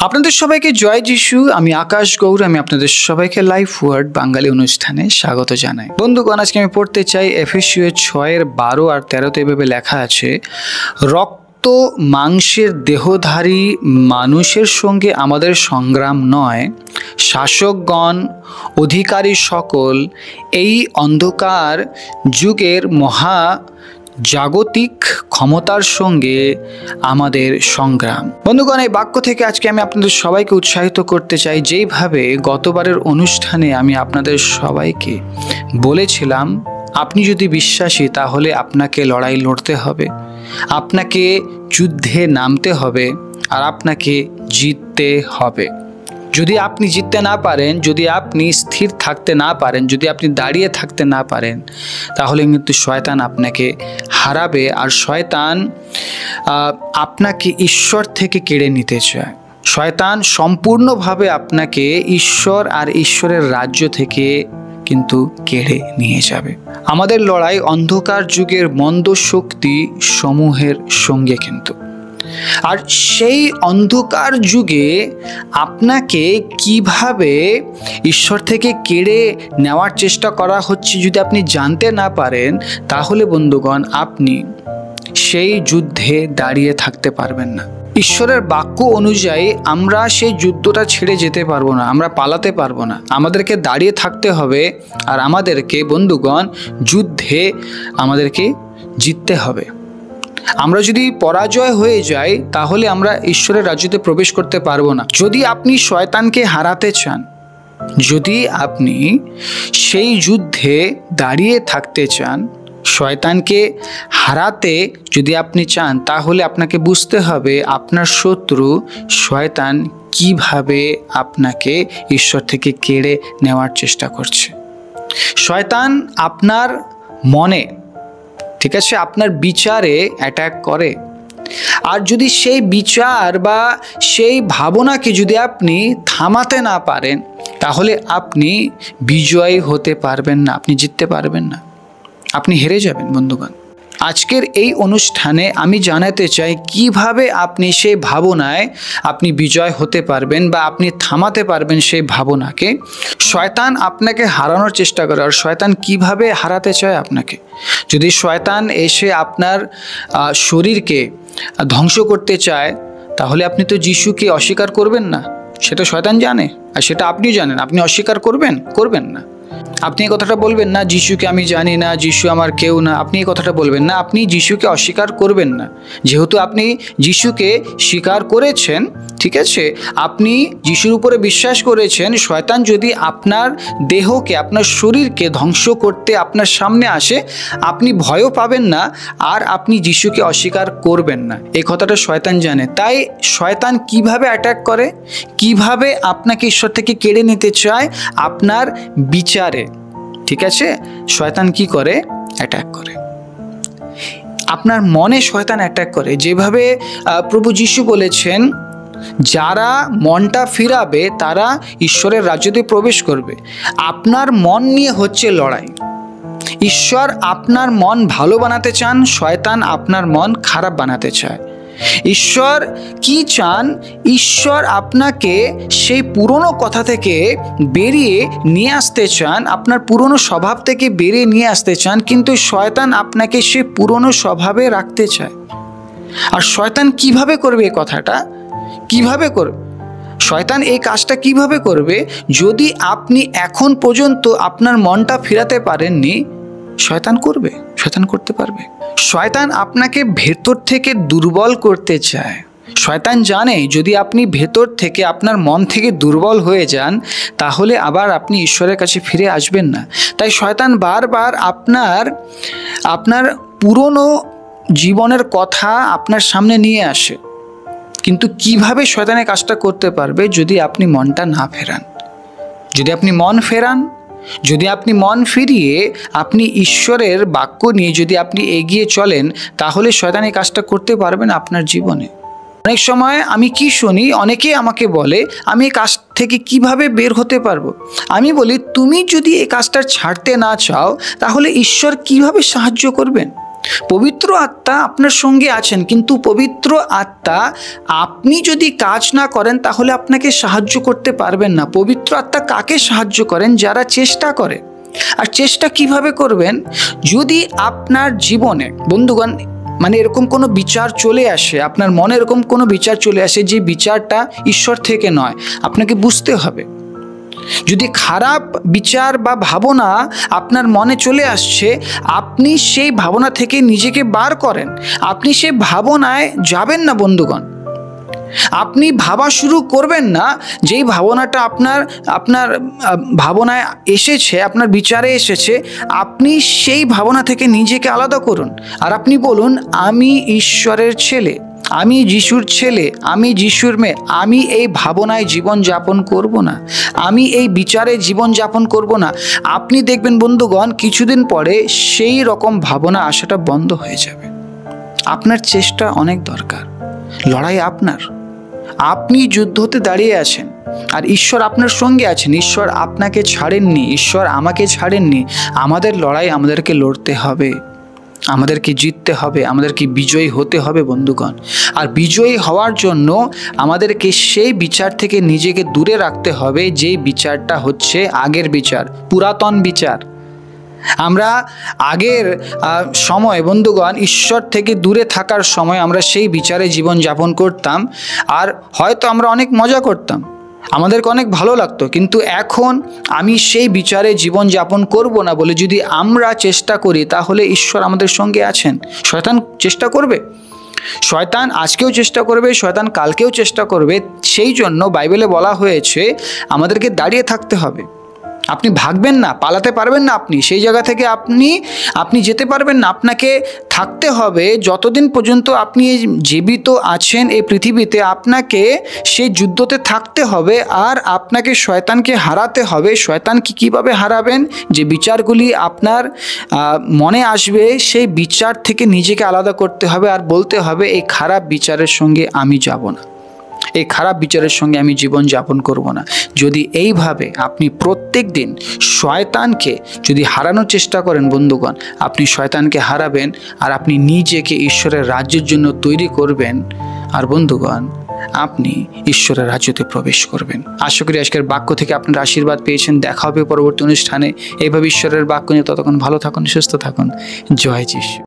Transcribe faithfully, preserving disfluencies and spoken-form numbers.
আপনাদের সবাইকে জয় যিশু। আমি আকাশ গৌর। আমি আপনাদের সবাইকে লাইফ ওয়ার্ড বাঙালি অনুষ্ঠানে স্বাগত জানাই। বন্ধুগণ, আজকে আমি পড়তে চাই এফেসীয় ছয়ের বারো আর তেরোতে এভাবে লেখা আছে, রক্ত মাংসের দেহধারী মানুষের সঙ্গে আমাদের সংগ্রাম নয়, শাসকগণ, অধিকারী সকল এই অন্ধকার যুগের মহা জাগতিক ক্ষমতার সঙ্গে আমাদের সংগ্রাম। বন্ধুগণ, এই বাক্য থেকে আজকে আমি আপনাদের সবাইকে উৎসাহিত করতে চাই, যেইভাবে গতবারের অনুষ্ঠানে আমি আপনাদের সবাইকে বলেছিলাম, আপনি যদি বিশ্বাসী তাহলে আপনাকে লড়াই লড়তে হবে, আপনাকে যুদ্ধে নামতে হবে আর আপনাকে জিততে হবে। যদি আপনি জিততে না পারেন, যদি আপনি স্থির থাকতে না পারেন, যদি আপনি দাঁড়িয়ে থাকতে না পারেন, তাহলে কিন্তু শয়তান আপনাকে হারাবে আর শয়তান আপনাকে ঈশ্বর থেকে কেড়ে নিতে চায়। শয়তান সম্পূর্ণভাবে আপনাকে ঈশ্বর আর ঈশ্বরের রাজ্য থেকে কিন্তু কেড়ে নিয়ে যাবে। আমাদের লড়াই অন্ধকার যুগের মন্দ শক্তি সমূহের সঙ্গে কিন্তু। আর সেই অন্ধকার যুগে আপনাকে কিভাবে ঈশ্বর থেকে কেড়ে নেওয়ার চেষ্টা করা হচ্ছে যদি আপনি জানতে না পারেন, তাহলে বন্ধুগণ আপনি সেই যুদ্ধে দাঁড়িয়ে থাকতে পারবেন না। ঈশ্বরের বাক্য অনুযায়ী আমরা সেই যুদ্ধটা ছেড়ে যেতে পারবো না, আমরা পালাতে পারবো না, আমাদেরকে দাঁড়িয়ে থাকতে হবে আর আমাদেরকে বন্ধুগণ যুদ্ধে আমাদেরকে জিততে হবে। আমরা যদি পরাজয় হয়ে যাই তাহলে আমরা ঈশ্বরের রাজ্যতে প্রবেশ করতে পারবো না। যদি আপনি শয়তানকে হারাতে চান, যদি আপনি সেই যুদ্ধে দাঁড়িয়ে থাকতে চান, শয়তানকে হারাতে যদি আপনি চান, তাহলে আপনাকে বুঝতে হবে আপনার শত্রু শয়তান কিভাবে আপনাকে ঈশ্বর থেকে কেড়ে নেওয়ার চেষ্টা করছে। শয়তান আপনার মনে, ঠিক আছে, আপনার বিচারে অ্যাটাক করে। আর যদি সেই বিচার বা সেই ভাবনাকে যদি আপনি থামাতে না পারেন, তাহলে আপনি বিজয়ী হতে পারবেন না, আপনি জিততে পারবেন না, আপনি হেরে যাবেন। বন্ধুগণ, আজকের এই অনুষ্ঠানে আমি জানাতে চাই কিভাবে আপনি সেই ভাবনায় আপনি বিজয় হতে পারবেন বা আপনি থামাতে পারবেন সেই ভাবনাকে। শয়তান আপনাকে হারানোর চেষ্টা করে, আর শয়তান কিভাবে হারাতে চায় আপনাকে। যদি শয়তান এসে আপনার শরীরকে ধ্বংস করতে চায়, তাহলে আপনি তো যিশুকে অস্বীকার করবেন না, সেটা শয়তান জানে আর সেটা আপনিও জানেন। আপনি অস্বীকার করবেন করবেন না। আপনি এই কথাটা বলবেন না, যিশুকে আমি জানি না, যিশু আমার কেউ না, আপনি এই কথাটা বলবেন না। আপনি যিশুকে অস্বীকার করবেন না, যেহেতু আপনি যিশুকে স্বীকার করেছেন, ঠিক আছে, আপনি যিশুর উপরে বিশ্বাস করেছেন। শয়তান যদি আপনার দেহকে, আপনার শরীরকে ধ্বংস করতে আপনার সামনে আসে, আপনি ভয়ও পাবেন না আর আপনি যিশুকে অস্বীকার করবেন না। এই কথাটা শয়তান জানে। তাই শয়তান কিভাবে অ্যাটাক করে, কিভাবে আপনাকে ঈশ্বর থেকে কেড়ে নিতে চায়, আপনার বিচারে, ঠিক আছে, শয়তান কি করে, অ্যাটাক করে। আপনার মনে শয়তান অ্যাটাক করে। যেভাবে প্রভু যিশু বলেছেন, যারা মনটা ফিরাবে তারা ঈশ্বরের রাজ্যতে প্রবেশ করবে। আপনার মন নিয়ে হচ্ছে লড়াই। ঈশ্বর আপনার মন ভালো বানাতে চান, শয়তান আপনার মন খারাপ বানাতে চায়। ঈশ্বর কি চান? ঈশ্বর আপনাকে সেই পুরনো কথা থেকে বেরিয়ে নিয়ে আসতে চান, আপনার পুরনো স্বভাব থেকে বেরিয়ে নিয়ে আসতে চান, কিন্তু শয়তান আপনাকে সেই পুরনো স্বভাবে রাখতে চায়। আর শয়তান কিভাবে করবে এই কথাটা? কিভাবে করবে শয়তান এই কাজটা? কিভাবে করবে? যদি আপনি এখন পর্যন্ত আপনার মনটা ফিরাতে পারেননি, শয়তান করবে, শয়তান করতে পারবে। শয়তান আপনাকে ভেতর থেকে দুর্বল করতে চায়। শয়তান জানে যদি আপনি ভেতর থেকে, আপনার মন থেকে দুর্বল হয়ে যান, তাহলে আবার আপনি ঈশ্বরের কাছে ফিরে আসবেন না। তাই শয়তান বারবার আপনার আপনার পুরনো জীবনের কথা আপনার সামনে নিয়ে আসে। কিন্তু কিভাবে শয়তানের কাজটা করতে পারবে? যদি আপনি মনটা না ফেরান, যদি আপনি মন ফেরান, যদি আপনি মন ফিরিয়ে আপনি ঈশ্বরের বাক্য নিয়ে যদি আপনি এগিয়ে চলেন, তাহলে শয়তান এই কাজটা করতে পারবেন আপনার জীবনে। অনেক সময় আমি কি শুনি, অনেকে আমাকে বলে, আমি এই কাজ থেকে কিভাবে বের হতে পারবো? আমি বলি, তুমি যদি এই কাজটা ছাড়তে না চাও, তাহলে ঈশ্বর কিভাবে সাহায্য করবেন? পবিত্র আত্মা আপনার সঙ্গে আছেন, কিন্তু পবিত্র আত্মা আপনি যদি কাজ না করেন তাহলে আপনাকে সাহায্য করতে পারবেন না। পবিত্র আত্মা কাকে সাহায্য করেন? যারা চেষ্টা করে। আর চেষ্টা কিভাবে করবেন? যদি আপনার জীবনে বন্ধুগণ মানে এরকম কোনো বিচার চলে আসে, আপনার মনে এরকম কোনো বিচার চলে আসে যে বিচারটা ঈশ্বর থেকে নয়, আপনাকে বুঝতে হবে। যদি খারাপ বিচার বা ভাবনা আপনার মনে চলে আসছে, আপনি সেই ভাবনা থেকে নিজেকে বার করেন। আপনি সেই ভাবনায় যাবেন না বন্ধুগণ। আপনি ভাবা শুরু করবেন না যেই ভাবনাটা আপনার আপনার ভাবনায় এসেছে, আপনার বিচারে এসেছে, আপনি সেই ভাবনা থেকে নিজেকে আলাদা করুন। আর আপনি বলুন, আমি ঈশ্বরের ছেলে, আমি যিশুর ছেলে, আমি যিশুর মেয়ে, আমি এই ভাবনায় জীবন যাপন করব না, আমি এই বিচারে জীবন যাপন করব না। আপনি দেখবেন বন্ধুগণ, কিছুদিন পরে সেই রকম ভাবনা আসাটা বন্ধ হয়ে যাবে। আপনার চেষ্টা অনেক দরকার, লড়াই আপনার। আপনি যুদ্ধতে দাঁড়িয়ে আছেন আর ঈশ্বর আপনার সঙ্গে আছেন। ঈশ্বর আপনাকে ছাড়েননি, ঈশ্বর আমাকে ছাড়েননি। আমাদের লড়াই আমাদেরকে লড়তে হবে, আমাদেরকে জিততে হবে, আমাদেরকে বিজয়ী হতে হবে বন্ধুগণ। আর বিজয়ী হওয়ার জন্য আমাদেরকে সেই বিচার থেকে নিজেকে দূরে রাখতে হবে, যেই বিচারটা হচ্ছে আগের বিচার, পুরাতন বিচার। আমরা আগের সময় বন্ধুগণ ঈশ্বর থেকে দূরে থাকার সময় আমরা সেই বিচারে জীবন যাপন করতাম, আর হয়তো আমরা অনেক মজা করতাম, আমাদেরকে অনেক ভালো লাগতো। কিন্তু এখন আমি সেই বিচারে জীবন যাপন করব না বলে যদি আমরা চেষ্টা করি, তাহলে ঈশ্বর আমাদের সঙ্গে আছেন। শয়তান চেষ্টা করবে, শয়তান আজকেও চেষ্টা করবে, শয়তান কালকেও চেষ্টা করবে। সেই জন্য বাইবেলে বলা হয়েছে আমাদেরকে দাঁড়িয়ে থাকতে হবে। আপনি ভাগবেন না, পালাতে পারবেন না, আপনি সেই জায়গা থেকে আপনি আপনি যেতে পারবেন না। আপনাকে থাকতে হবে যতদিন পর্যন্ত আপনি জীবিত আছেন এই পৃথিবীতে, আপনাকে সেই যুদ্ধতে থাকতে হবে। আর আপনাকে শয়তানকে হারাতে হবে। শয়তানকে কীভাবে হারাবেন? যে বিচারগুলি আপনার মনে আসবে, সেই বিচার থেকে নিজেকে আলাদা করতে হবে আর বলতে হবে, এই খারাপ বিচারের সঙ্গে আমি যাব না, এই খারাপ বিচারের সঙ্গে আমি জীবন যাপন করব না। যদি এইভাবে আপনি প্রত্যেক দিন শয়তানকে যদি হারানোর চেষ্টা করেন বন্ধুগণ, আপনি শয়তানকে হারাবেন আর আপনি নিজেকে ঈশ্বরের রাজ্যের জন্য তৈরি করবেন। আর বন্ধুগণ, আপনি ঈশ্বরের রাজ্যতে প্রবেশ করবেন। আশা করি আজকের বাক্য থেকে আপনারা আশীর্বাদ পেয়েছেন। দেখা হবে পরবর্তী অনুষ্ঠানে। এইভাবে ঈশ্বরের বাক্য নিয়ে ততক্ষণ ভালো থাকুন, সুস্থ থাকুন। জয় যিশু।